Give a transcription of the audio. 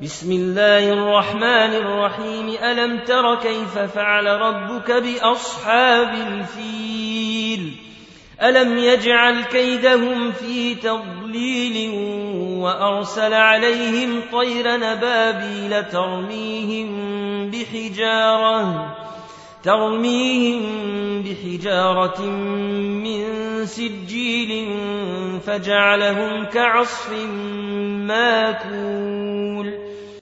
بسم الله الرحمن الرحيم. ألم تر كيف فعل ربك بأصحاب الفيل ألم يجعل كيدهم في تضليل وأرسل عليهم طيرا نبابيل ترميهم بحجارة من سجيل فجعلهم كعصف ماكون.